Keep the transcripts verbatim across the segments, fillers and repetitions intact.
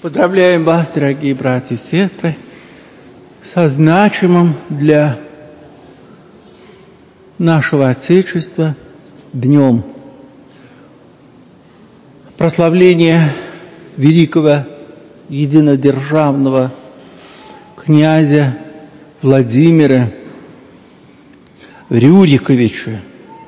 Поздравляем вас, дорогие братья и сестры, со значимым для нашего Отечества днем прославления великого единодержавного князя Владимира Рюриковича,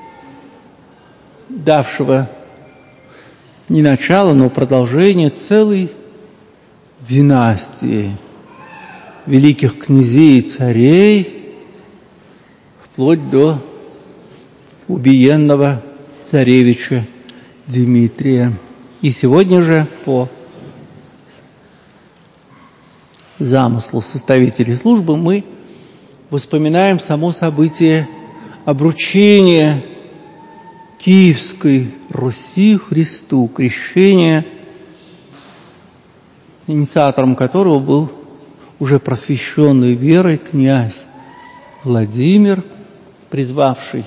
давшего не начало, но продолжение целой династии великих князей и царей, вплоть до убиенного царевича Дмитрия. И сегодня же по замыслу составителей службы мы вспоминаем само событие обручения Киевской Руси Христу, крещения, инициатором которого был уже просвещенный верой князь Владимир, призвавший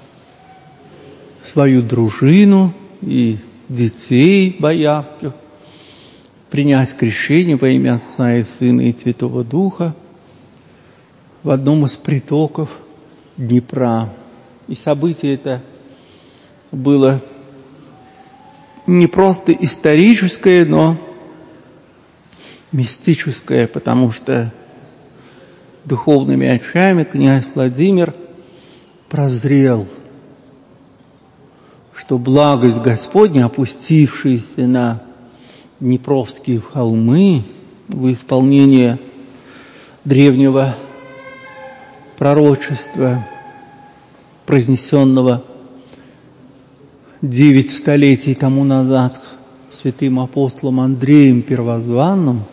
свою дружину и детей боярских принять крещение во имя Отца и Сына и Святого Духа в одном из притоков Днепра. И событие это было не просто историческое, но мистическое, потому что духовными очами князь Владимир прозрел, что благость Господня, опустившаяся на Днепровские холмы в исполнение древнего пророчества, произнесенного девять столетий тому назад святым апостолом Андреем Первозванным,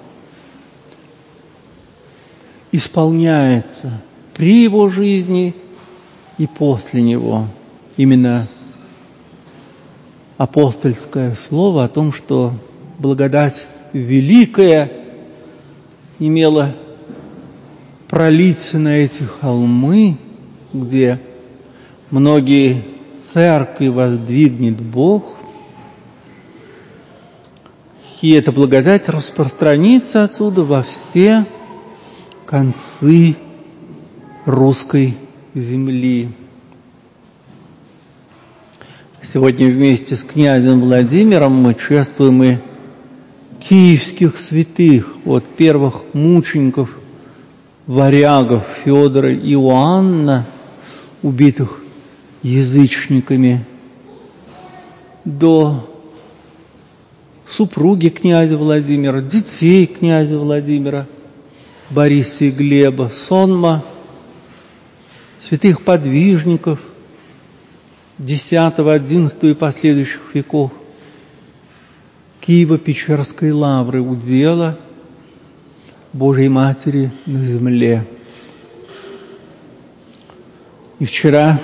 исполняется при его жизни и после него. Именно апостольское слово о том, что благодать великая имела пролиться на эти холмы, где многие церкви воздвигнет Бог, и эта благодать распространится отсюда во все концы русской земли. Сегодня вместе с князем Владимиром мы чествуем и киевских святых, от первых мучеников, варягов Федора и Иоанна, убитых язычниками, до супруги князя Владимира, детей князя Владимира, Бориса и Глеба, сонма святых подвижников десятого, одиннадцатого и последующих веков, Киево-Печерской лавры, удела Божией Матери на земле. И вчера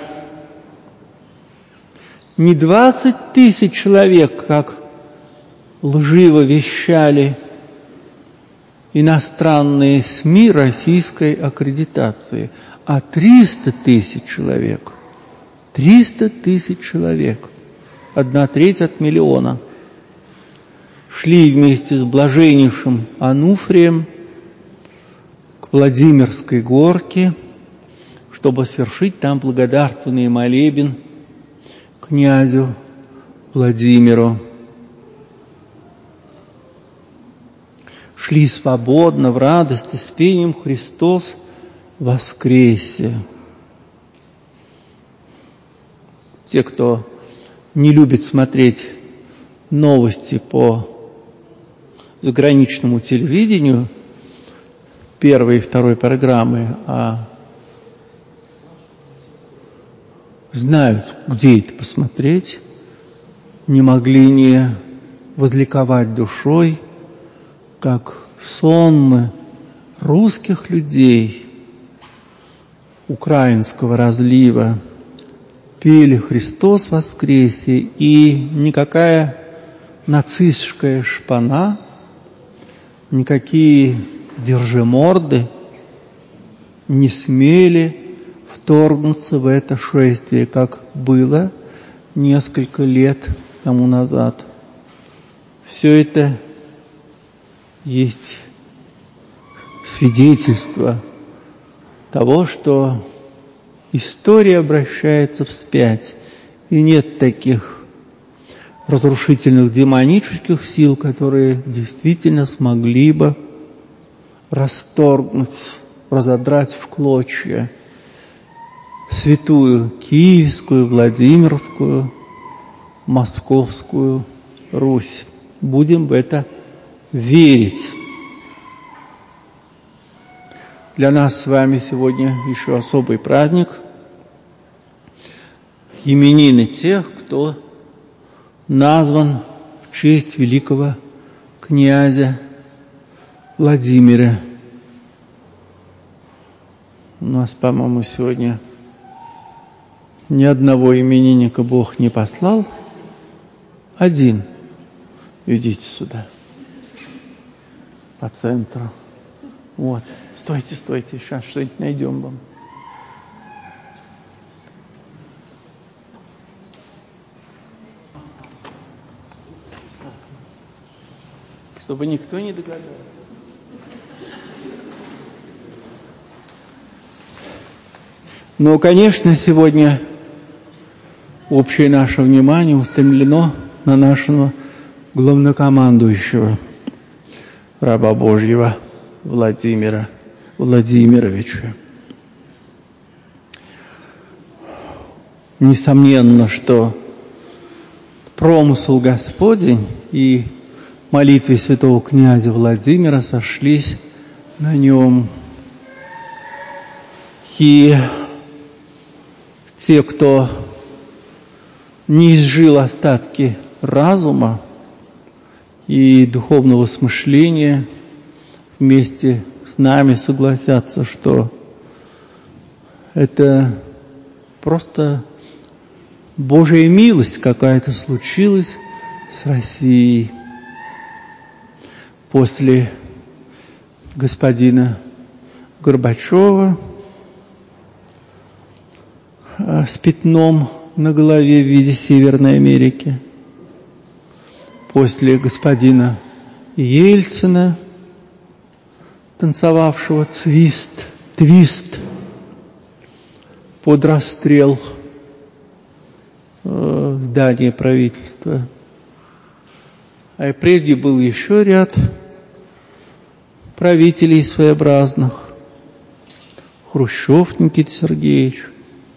не двадцать тысяч человек, как лживо вещали иностранные СМИ российской аккредитации, а триста тысяч человек. триста тысяч человек, одна треть от миллиона, шли вместе с блаженнейшим Ануфрием к Владимирской горке, чтобы совершить там благодарственный молебен князю Владимиру. Шли свободно, в радости, с пением «Христос воскресе». Те, кто не любит смотреть новости по заграничному телевидению, первой и второй программы, а знают, где это посмотреть, не могли не возликовать душой, как сонмы русских людей украинского разлива пели «Христос воскресе», и никакая нацистская шпана, никакие держиморды не смели вторгнуться в это шествие, как было несколько лет тому назад. Все это есть свидетельство того, что история обращается вспять, и нет таких разрушительных демонических сил, которые действительно смогли бы расторгнуть, разодрать в клочья святую Киевскую, Владимирскую, Московскую Русь. Будем в это верить. Для нас с вами сегодня еще особый праздник. Именины тех, кто назван в честь великого князя Владимира. У нас, по-моему, сегодня ни одного именинника Бог не послал. Один. Идите сюда. По центру. Вот. Стойте, стойте. Сейчас что-нибудь найдем вам. Чтобы никто не догадался. Но, конечно, сегодня общее наше внимание устремлено на нашего главнокомандующего, раба Божьего Владимира Владимировича. Несомненно, что промысл Господень и молитвы святого князя Владимира сошлись на нем. И те, кто не изжил остатки разума и духовного смышления, вместе с нами согласятся, что это просто Божья милость какая-то случилась с Россией. После господина Горбачева с пятном на голове в виде Северной Америки, после господина Ельцина, танцевавшего твист, твист под расстрел э, здания правительства. А и прежде был еще ряд правителей своеобразных. Хрущев Никита Сергеевич,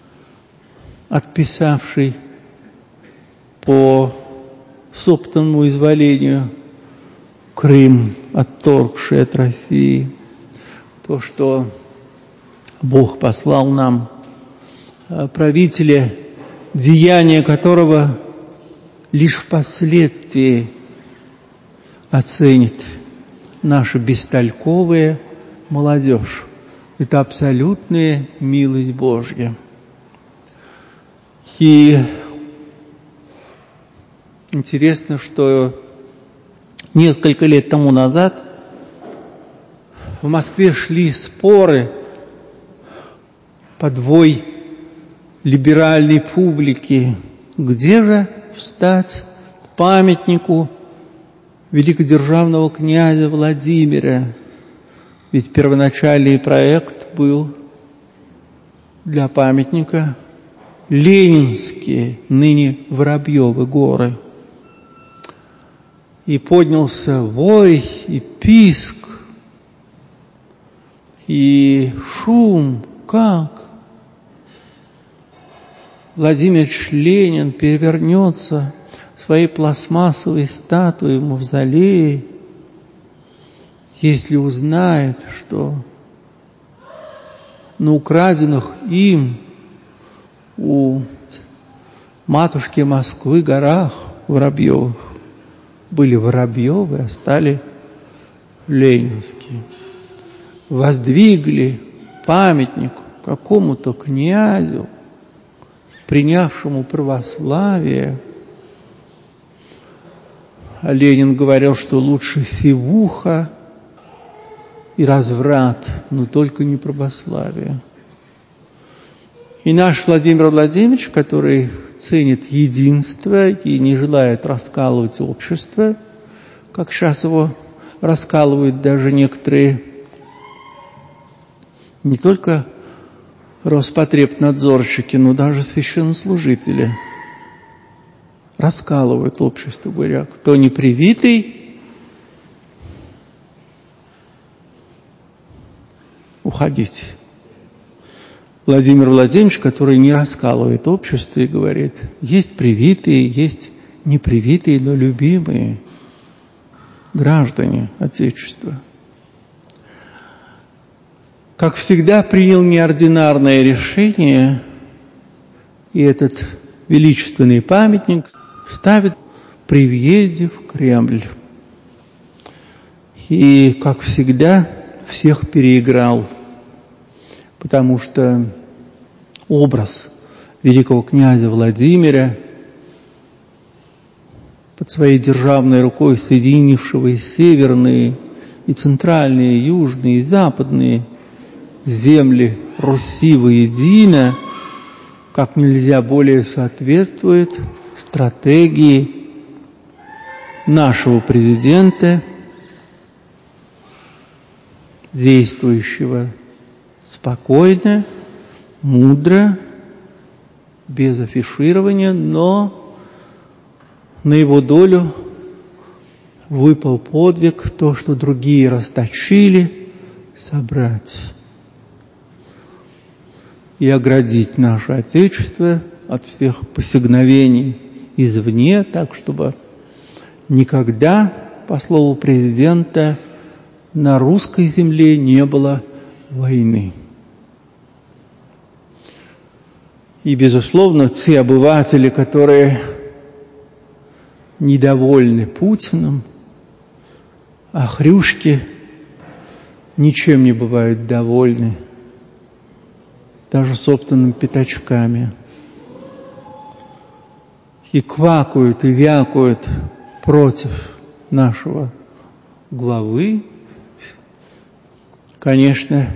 отписавший по собственному изволению Крым, отторгший от России. То, что Бог послал нам правителя, деяния которого лишь впоследствии оценит наша бестолковая молодежь. Это абсолютная милость Божья. И интересно, что несколько лет тому назад в Москве шли споры подвой либеральной публики, где же встать к памятнику великодержавного князя Владимира. Ведь первоначальный проект был для памятника Ленинские, ныне Воробьевы горы. И поднялся вой и писк, и шум, как Владимир Ильич Ленин перевернется своей пластмассовой статуей в мавзолее, если узнает, что на украденных им у матушки Москвы горах Воробьевых были Воробьевы, а стали Ленинские. Воздвигли памятник какому-то князю, принявшему православие. А Ленин говорил, что лучше сивуха и разврат, но только не православие. И наш Владимир Владимирович, который ценит единство и не желает раскалывать общество, как сейчас его раскалывают даже некоторые не только Роспотребнадзорщики, но даже священнослужители. Раскалывают общество, говоря, кто не привитый, уходите. Владимир Владимирович, который не раскалывает общество и говорит, есть привитые, есть непривитые, но любимые граждане Отечества. Как всегда, принял неординарное решение, и этот величественный памятник ставит при въезде в Кремль. И, как всегда, всех переиграл, потому что образ великого князя Владимира, под своей державной рукой соединившего и северные, и центральные, и южные, и западные земли Руси воедино, как нельзя более соответствует стратегии нашего президента, действующего спокойно, мудро, без афиширования, но на его долю выпал подвиг, то, что другие расточили, собрать и оградить наше Отечество от всех посягновений извне, так, чтобы никогда, по слову президента, на русской земле не было войны. И, безусловно, те обыватели, которые недовольны Путиным, а хрюшки ничем не бывают довольны, даже собственными пятачками. И квакают, и вякают против нашего главы, конечно,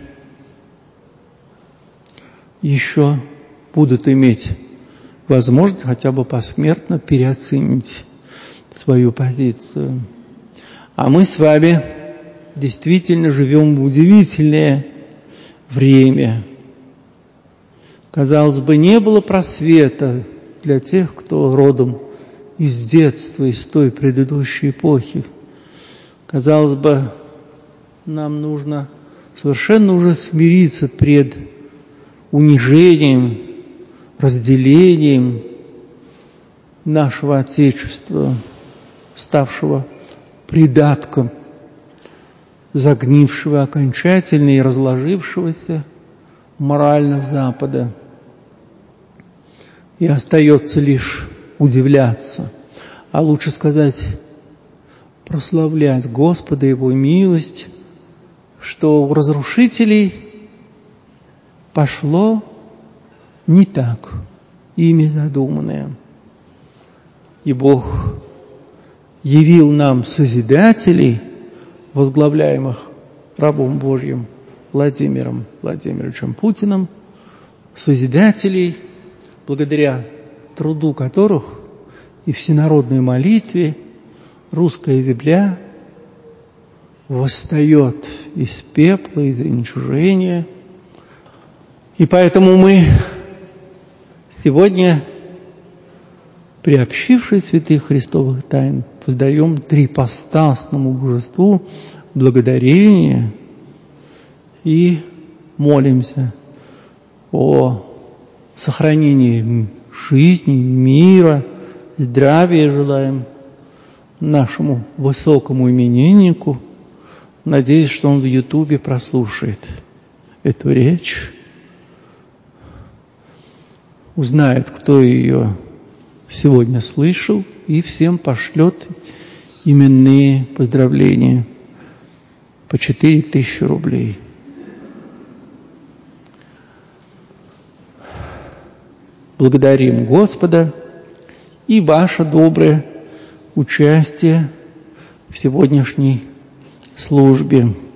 еще будут иметь возможность хотя бы посмертно переоценить свою позицию. А мы с вами действительно живем в удивительное время. Казалось бы, не было просвета для тех, кто родом из детства, из той предыдущей эпохи. Казалось бы, нам нужно совершенно уже смириться пред унижением, разделением нашего Отечества, ставшего придатком, загнившего окончательно и разложившегося морально Запада. И остается лишь удивляться, а лучше сказать, прославлять Господа, Его милость, что у разрушителей пошло не так, ими задуманное. И Бог явил нам созидателей, возглавляемых рабом Божьим Владимиром Владимировичем Путиным, созидателей, благодаря труду которых и всенародной молитве русская земля восстает из пепла, из уничижения. И поэтому мы сегодня, приобщившись святых христовых тайн, воздаем трипостасному божеству благодарение и молимся о сохранении жизни, мира, здравия желаем нашему высокому имениннику. Надеюсь, что он в Ютубе прослушает эту речь, узнает, кто ее сегодня слышал, и всем пошлет именные поздравления по четыре тысячи рублей. Благодарим Господа и ваше доброе участие в сегодняшней службе.